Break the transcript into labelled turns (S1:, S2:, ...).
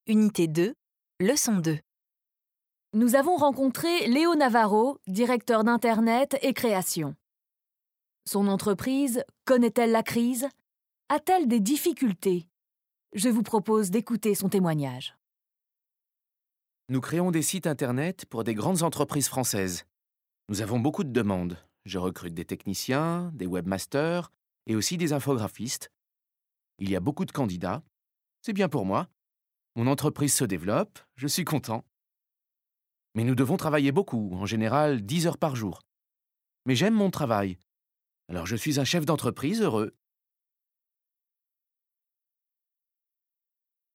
S1: Unité 2, leçon 2.
S2: Nous avons rencontré Léo Navarro, directeur d'Internet et création. Son entreprise connaît-elle la crise? A-t-elle des difficultés? Je vous propose d'écouter son témoignage.
S3: Nous créons des sites Internet pour des grandes entreprises françaises. Nous avons beaucoup de demandes. Je recrute des techniciens, des webmasters et aussi des infographistes. Il y a beaucoup de candidats. C'est bien pour moi. Mon entreprise se développe, je suis content. Mais nous devons travailler beaucoup, en général 10 heures par jour. Mais j'aime mon travail. Alors je suis un chef d'entreprise heureux.